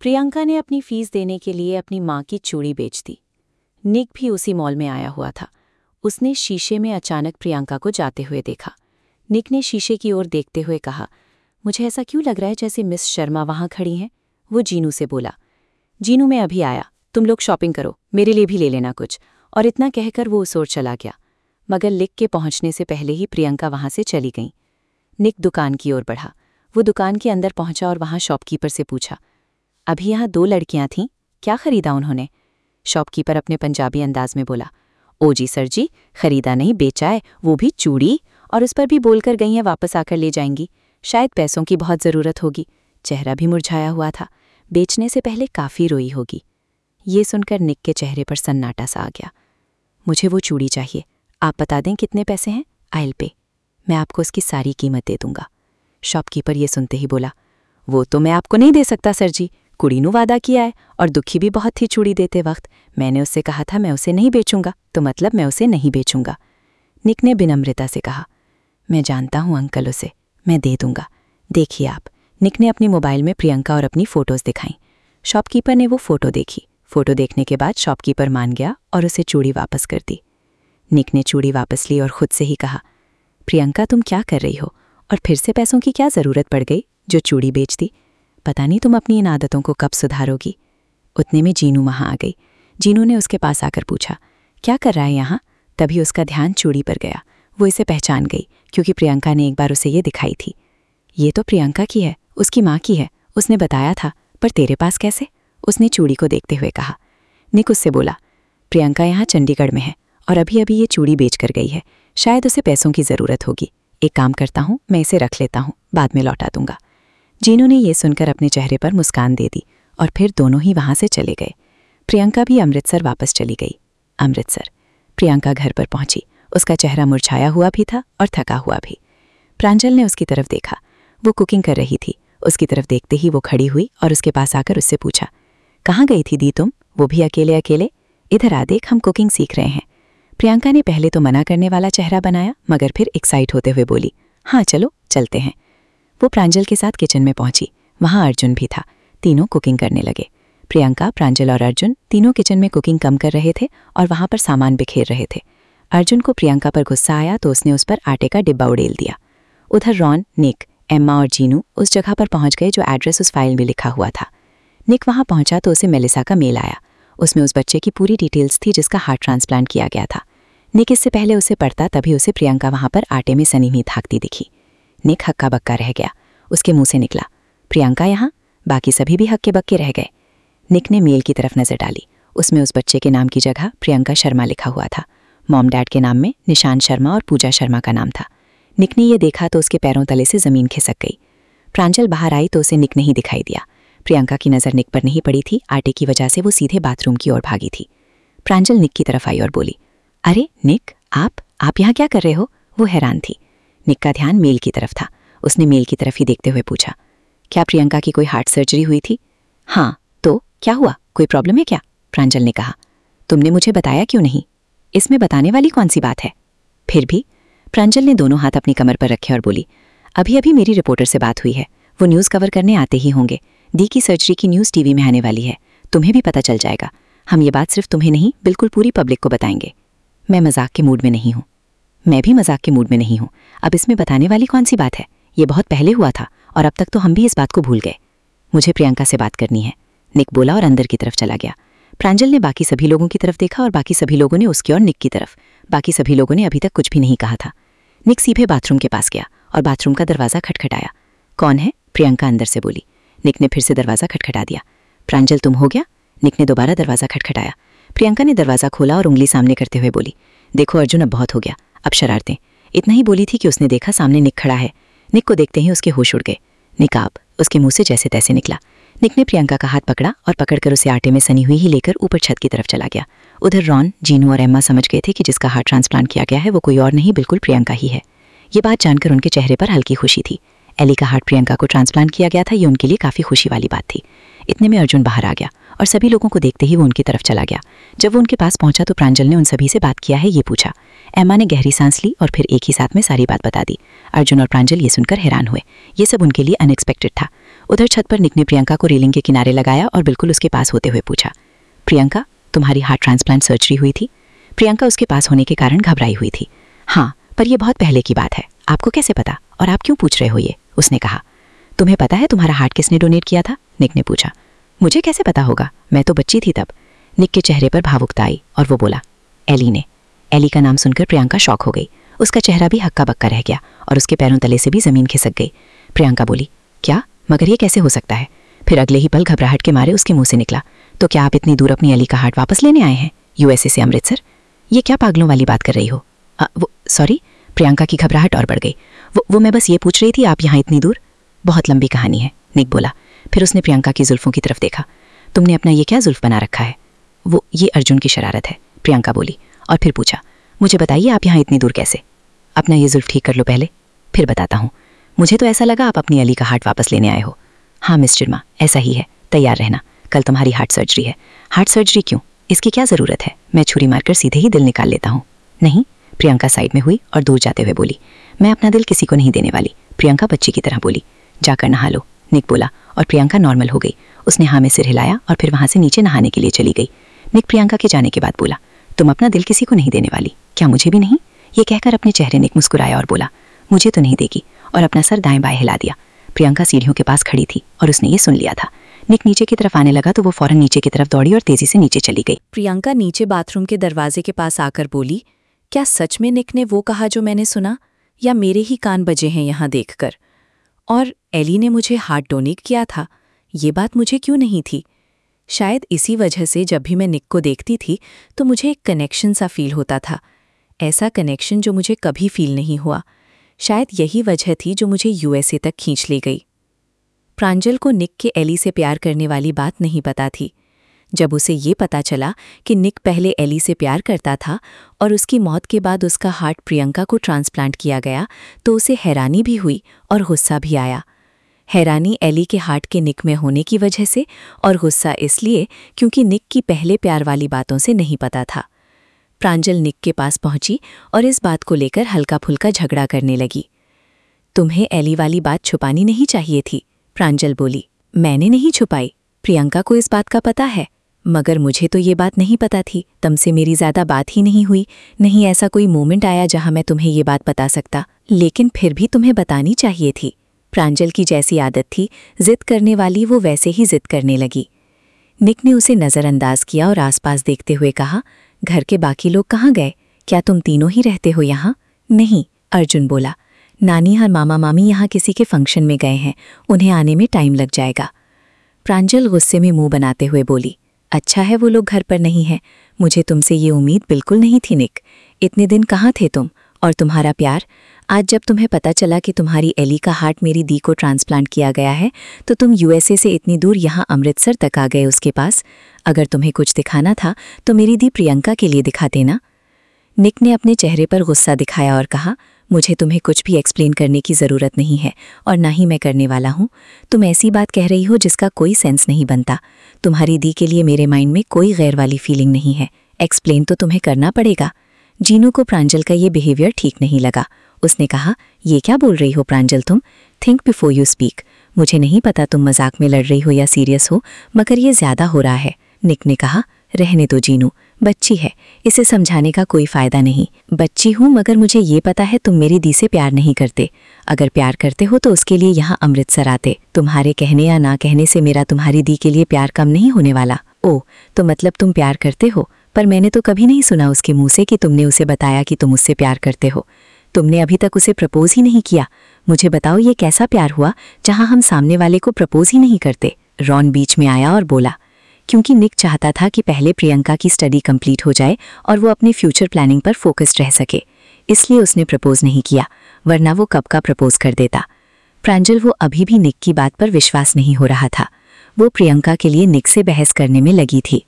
प्रियंका ने अपनी फीस देने के लिए अपनी माँ की चूड़ी बेच दी। निक भी उसी मॉल में आया हुआ था। उसने शीशे में अचानक प्रियंका को जाते हुए देखा। निक ने शीशे की ओर देखते हुए कहा, मुझे ऐसा क्यों लग रहा है जैसे मिस शर्मा वहाँ खड़ी हैं? वो जीनू से बोला, जीनू मैं अभी आया, तुम लोग शॉपिंग करो, मेरे लिए भी ले लेना कुछ। और इतना कहकर वो उस ओर चला गया, मगर लिक के पहुंचने से पहले ही प्रियंका वहां से चली गई। निक दुकान की ओर बढ़ा। वो दुकान के अंदर पहुंचा और वहां शॉपकीपर से पूछा, अभी यहाँ 2 लड़कियां थीं, क्या खरीदा उन्होंने? शॉपकीपर अपने पंजाबी अंदाज में बोला, ओ जी सर जी, खरीदा नहीं बेचा है, वो भी चूड़ी, और उस पर भी बोलकर गई हैं वापस आकर ले जाएंगी। शायद पैसों की बहुत ज़रूरत होगी। चेहरा भी मुरझाया हुआ था, बेचने से पहले काफ़ी रोई होगी। ये सुनकर निक के चेहरे पर सन्नाटा सा आ गया। मुझे वो चूड़ी चाहिए, आप बता दें कितने पैसे हैं, आई विल पे, मैं आपको उसकी सारी कीमत दे दूंगा। शॉपकीपर ये सुनते ही बोला, वो तो मैं आपको नहीं दे सकता सर जी, कुड़ी नू वादा किया है और दुखी भी बहुत थी चूड़ी देते वक्त। मैंने उससे कहा था मैं उसे नहीं बेचूंगा, तो मतलब मैं उसे नहीं बेचूंगा। निक ने विनम्रता से कहा, मैं जानता हूं अंकल उसे, मैं दे दूंगा, देखिए आप। निक ने अपनी मोबाइल में प्रियंका और अपनी फ़ोटोज़ दिखाईं। शॉपकीपर ने वो फ़ोटो देखी। फ़ोटो देखने के बाद शॉपकीपर मान गया और उसे चूड़ी वापस कर दी। निक ने चूड़ी वापस ली और खुद से ही कहा, प्रियंका तुम क्या कर रही हो, और फिर से पैसों की क्या ज़रूरत पड़ गई जो चूड़ी बेच दी? पता नहीं तुम अपनी इन आदतों को कब सुधारोगी। उतने में जीनू वहाँ आ गई। जीनू ने उसके पास आकर पूछा, क्या कर रहा है यहाँ? तभी उसका ध्यान चूड़ी पर गया। वो इसे पहचान गई क्योंकि प्रियंका ने एक बार उसे ये दिखाई थी। ये तो प्रियंका की है, उसकी माँ की है, उसने बताया था, पर तेरे पास कैसे? उसने चूड़ी को देखते हुए कहा। निक उससे बोला, प्रियंका यहाँ चंडीगढ़ में है और अभी अभी ये चूड़ी बेच कर गई है, शायद उसे पैसों की ज़रूरत होगी। एक काम करता हूँ, मैं इसे रख लेता हूँ, बाद में लौटा दूंगा। जीनू ने यह सुनकर अपने चेहरे पर मुस्कान दे दी और फिर दोनों ही वहां से चले गए। प्रियंका भी अमृतसर वापस चली गई। अमृतसर प्रियंका घर पर पहुंची। उसका चेहरा मुरझाया हुआ भी था और थका हुआ भी। प्रांजल ने उसकी तरफ देखा। वो कुकिंग कर रही थी। उसकी तरफ देखते ही वो खड़ी हुई और उसके पास आकर उससे पूछा, कहाँ गई थी दी तुम, वो भी अकेले अकेले? इधर आ देख, हम कुकिंग सीख रहे हैं। प्रियंका ने पहले तो मना करने वाला चेहरा बनाया, मगर फिर एक्साइट होते हुए बोली, हाँ चलो चलते हैं। वो प्रांजल के साथ किचन में पहुंची। वहां अर्जुन भी था। तीनों कुकिंग करने लगे। प्रियंका, प्रांजल और अर्जुन तीनों किचन में कुकिंग कम कर रहे थे और वहां पर सामान बिखेर रहे थे। अर्जुन को प्रियंका पर गुस्सा आया तो उसने उस पर आटे का डिब्बा उड़ेल दिया। उधर रॉन, निक, एम्मा और जीनू उस जगह पर पहुंच गए जो एड्रेस उस फाइल में लिखा हुआ था। निक वहां पहुंचा तो उसे मेलिसा का मेल आया। उसमें उस बच्चे की पूरी डिटेल्स थी जिसका हार्ट ट्रांसप्लांट किया गया था। निक इससे पहले उसे पढ़ता तभी उसे प्रियंका वहां पर आटे में सनी हुई थाकती दिखी। निक हक्का बक्का रह गया। उसके मुंह से निकला, प्रियंका यहाँ? बाकी सभी भी हक्के बक्के रह गए। निक ने मेल की तरफ नजर डाली। उसमें उस बच्चे के नाम की जगह प्रियंका शर्मा लिखा हुआ था। मॉम डैड के नाम में निशान शर्मा और पूजा शर्मा का नाम था। निक ने यह देखा तो उसके पैरों तले से जमीन खिसक गई। प्रांजल बाहर आई तो उसे निक नहीं दिखाई दिया। प्रियंका की नज़र निक पर नहीं पड़ी थी। आटे की वजह से वो सीधे बाथरूम की ओर भागी थी। प्रांजल निक की तरफ आई और बोली, अरे निक, आप यहाँ क्या कर रहे हो? वो हैरान थी। निक का ध्यान मेल की तरफ था। उसने मेल की तरफ ही देखते हुए पूछा, क्या प्रियंका की कोई हार्ट सर्जरी हुई थी? हाँ, तो क्या हुआ, कोई प्रॉब्लम है क्या? प्रांजल ने कहा। तुमने मुझे बताया क्यों नहीं? इसमें बताने वाली कौन सी बात है? फिर भी। प्रांजल ने दोनों हाथ अपनी कमर पर रखे और बोली, अभी अभी मेरी रिपोर्टर से बात हुई है, वो न्यूज़ कवर करने आते ही होंगे। दी की सर्जरी की न्यूज़ टीवी में आने वाली है, तुम्हें भी पता चल जाएगा। हम ये बात सिर्फ तुम्हें नहीं, बिल्कुल पूरी पब्लिक को बताएंगे। मैं मजाक के मूड में नहीं हूँ। मैं भी मजाक के मूड में नहीं हूँ। अब इसमें बताने वाली कौन सी बात है? ये बहुत पहले हुआ था और अब तक तो हम भी इस बात को भूल गए। मुझे प्रियंका से बात करनी है, निक बोला और अंदर की तरफ चला गया। प्रांजल ने बाकी सभी लोगों की तरफ देखा और बाकी सभी लोगों ने उसकी और निक की तरफ। बाकी सभी लोगों ने अभी तक कुछ भी नहीं कहा था। निक सीधे बाथरूम के पास गया और बाथरूम का दरवाज़ा खटखटाया। कौन है? प्रियंका अंदर से बोली। निक ने फिर से दरवाज़ा खटखटा दिया। प्रांजल तुम हो गया? निक ने दोबारा दरवाज़ा खटखटाया। प्रियंका ने दरवाज़ा खोला और उंगली सामने करते हुए बोली, देखो अर्जुन, अब बहुत हो गया, अब शरारतें। इतना ही बोली थी कि उसने देखा सामने निक खड़ा है। निक को देखते ही उसके होश उड़ गए। निकाब उसके मुंह से जैसे तैसे निकला। निक ने प्रियंका का हाथ पकड़ा और पकड़कर उसे आटे में सनी हुई ही लेकर ऊपर छत की तरफ चला गया। उधर रॉन, जीनू और एम्मा समझ गए थे कि जिसका हार्ट ट्रांसप्लांट किया गया है वो कोई और नहीं, बिल्कुल प्रियंका ही है। ये बात जानकर उनके चेहरे पर हल्की खुशी थी। एली का हार्ट प्रियंका को ट्रांसप्लांट किया गया था, ये उनके लिए काफ़ी खुशी वाली बात थी। इतने में अर्जुन बाहर आ गया और सभी लोगों को देखते ही वो उनकी तरफ चला गया। जब वो उनके पास पहुंचा तो प्रांजल ने उन सभी से बात किया है ये पूछा। एम्मा ने गहरी सांस ली और फिर एक ही साथ में सारी बात बता दी। अर्जुन और प्रांजल ये सुनकर हैरान हुए। ये सब उनके लिए अनएक्सपेक्टेड था। उधर छत पर निक ने प्रियंका को रेलिंग के किनारे लगाया और बिल्कुल उसके पास होते हुए पूछा, प्रियंका, तुम्हारी हार्ट ट्रांसप्लांट सर्जरी हुई थी? प्रियंका उसके पास होने के कारण घबराई हुई थी। हाँ, पर यह बहुत पहले की बात है। आपको कैसे पता और आप क्यों पूछ रहे हो ये? उसने कहा। तुम्हें पता है तुम्हारा हार्ट किसने डोनेट किया था? निक ने पूछा। मुझे कैसे पता होगा, मैं तो बच्ची थी तब। निक के चेहरे पर भावुकता आई और वो बोला, एली ने। एली का नाम सुनकर प्रियंका शॉक हो गई। उसका चेहरा भी हक्का बक्का रह गया और उसके पैरों तले से भी जमीन खिसक गई। प्रियंका बोली, क्या? मगर ये कैसे हो सकता है? फिर अगले ही पल घबराहट के मारे उसके मुंह से निकला, तो क्या आप इतनी दूर अपनी एली का हार्ट वापस लेने आए हैं, यूएसए से अमृतसर? ये क्या पागलों वाली बात कर रही हो? वो सॉरी। प्रियंका की घबराहट और बढ़ गई। वो मैं बस ये पूछ रही थी, आप यहाँ इतनी दूर? बहुत लंबी कहानी है, निक बोला। फिर उसने प्रियंका की जुल्फों की तरफ देखा। तुमने अपना ये क्या जुल्फ बना रखा है? वो ये अर्जुन की शरारत है, प्रियंका बोली और फिर पूछा, मुझे बताइए आप यहाँ इतनी दूर कैसे? अपना ये जुल्फ ठीक कर लो पहले, फिर बताता हूँ। मुझे तो ऐसा लगा आप अपनी अली का हार्ट वापस लेने आए हो। हाँ मिस चिरमा, ऐसा ही है, तैयार रहना, कल तुम्हारी हार्ट सर्जरी है। हार्ट सर्जरी क्यों? इसकी क्या ज़रूरत है? मैं छुरी मारकर सीधे ही दिल निकाल लेता हूँ। नहीं, प्रियंका साइड में हुई और दूर जाते हुए बोली, मैं अपना दिल किसी को नहीं देने वाली। प्रियंका बच्ची की तरह बोली। जाकर नहा लो, निक बोला और प्रियंका नॉर्मल हो गई। उसने हाँ में सिर हिलाया और फिर वहाँ से नीचे नहाने के लिए चली गई। निक प्रियंका के जाने के बाद बोला, तुम अपना दिल किसी को नहीं देने वाली? क्या मुझे भी नहीं? ये कहकर अपने चेहरे निक मुस्कुराया और बोला, मुझे तो नहीं देगी, और अपना सर दाएं बाएं हिला दिया। प्रियंका सीढ़ियों के पास खड़ी थी और उसने ये सुन लिया था। निक नीचे की तरफ आने लगा तो वो फौरन नीचे की तरफ दौड़ी और तेजी से नीचे चली गई। प्रियंका नीचे बाथरूम के दरवाजे के पास आकर बोली, क्या सच में निक ने वो कहा जो मैंने सुना, या मेरे ही कान बजे हैं यहाँ देखकर? और एली ने मुझे हार्ट डोनेट किया था, ये बात मुझे क्यों नहीं थी? शायद इसी वजह से जब भी मैं निक को देखती थी तो मुझे एक कनेक्शन सा फील होता था, ऐसा कनेक्शन जो मुझे कभी फील नहीं हुआ। शायद यही वजह थी जो मुझे यूएसए तक खींच ले गई। प्रांजल को निक के एली से प्यार करने वाली बात नहीं पता थी। जब उसे ये पता चला कि निक पहले एली से प्यार करता था और उसकी मौत के बाद उसका हार्ट प्रियंका को ट्रांसप्लांट किया गया, तो उसे हैरानी भी हुई और गुस्सा भी आया। हैरानी एली के हार्ट के निक में होने की वजह से, और गुस्सा इसलिए क्योंकि निक की पहले प्यार वाली बातों से नहीं पता था। प्रांजल निक के पास पहुंची और इस बात को लेकर हल्का फुल्का झगड़ा करने लगी। तुम्हें एली वाली बात छुपानी नहीं चाहिए थी, प्रांजल बोली। मैंने नहीं छुपाई, प्रियंका को इस बात का पता है, मगर मुझे तो ये बात नहीं पता थी। तुमसे मेरी ज़्यादा बात ही नहीं हुई, नहीं ऐसा कोई मोमेंट आया जहां मैं तुम्हें ये बात बता सकता, लेकिन फिर भी तुम्हें बतानी चाहिए थी। प्रांजल की जैसी आदत थी, जिद करने वाली, वो वैसे ही जिद करने लगी। निक ने उसे नज़रअंदाज किया और आसपास देखते हुए कहा, घर के बाकी लोग कहाँ गए? क्या तुम तीनों ही रहते हो यहाँ? नहीं, अर्जुन बोला, नानी और मामा मामी यहाँ किसी के फंक्शन में गए हैं, उन्हें आने में टाइम लग जाएगा। प्रांजल गुस्से में मुंह बनाते हुए बोली, अच्छा है वो लोग घर पर नहीं हैं, मुझे तुमसे ये उम्मीद बिल्कुल नहीं थी निक। इतने दिन कहाँ थे तुम और तुम्हारा प्यार? आज जब तुम्हें पता चला कि तुम्हारी एली का हार्ट मेरी दी को ट्रांसप्लांट किया गया है, तो तुम यूएसए से इतनी दूर यहाँ अमृतसर तक आ गए उसके पास। अगर तुम्हें कुछ दिखाना था तो मेरी दी प्रियंका के लिए दिखा देना। निक ने अपने चेहरे पर गुस्सा दिखाया और कहा, मुझे तुम्हें कुछ भी एक्सप्लेन करने की ज़रूरत नहीं है और ना ही मैं करने वाला हूँ। तुम ऐसी बात कह रही हो जिसका कोई सेंस नहीं बनता। तुम्हारी दी के लिए मेरे माइंड में कोई गैर वाली फीलिंग नहीं है। एक्सप्लेन तो तुम्हें करना पड़ेगा। जीनू को प्रांजल का ये बिहेवियर ठीक नहीं लगा। उसने कहा, ये क्या बोल रही हो प्रांजल तुम? Think before you speak. मुझे नहीं पता तुम मजाक में लड़ रही हो या सीरियस हो, मगर ये ज़्यादा हो रहा है। निक ने कहा, रहने दो जीनू, बच्ची है, इसे समझाने का कोई फ़ायदा नहीं। बच्ची हूँ मगर मुझे ये पता है तुम मेरी दी से प्यार नहीं करते। अगर प्यार करते हो तो उसके लिए यहाँ अमृतसर आते। तुम्हारे कहने या ना कहने से मेरा तुम्हारी दी के लिए प्यार कम नहीं होने वाला। ओह, तो मतलब तुम प्यार करते हो, पर मैंने तो कभी नहीं सुना उसके मुँह से कि तुमने उसे बताया कि तुम उससे प्यार करते हो। तुमने अभी तक उसे प्रपोज ही नहीं किया। मुझे बताओ ये कैसा प्यार हुआ जहाँ हम सामने वाले को प्रपोज ही नहीं करते? रॉन बीच में आया और बोला, क्योंकि निक चाहता था कि पहले प्रियंका की स्टडी कंप्लीट हो जाए और वो अपनी फ्यूचर प्लानिंग पर फोकस्ड रह सके, इसलिए उसने प्रपोज नहीं किया, वरना वो कब का प्रपोज कर देता। प्रांजल वो अभी भी निक की बात पर विश्वास नहीं हो रहा था। वो प्रियंका के लिए निक से बहस करने में लगी थी।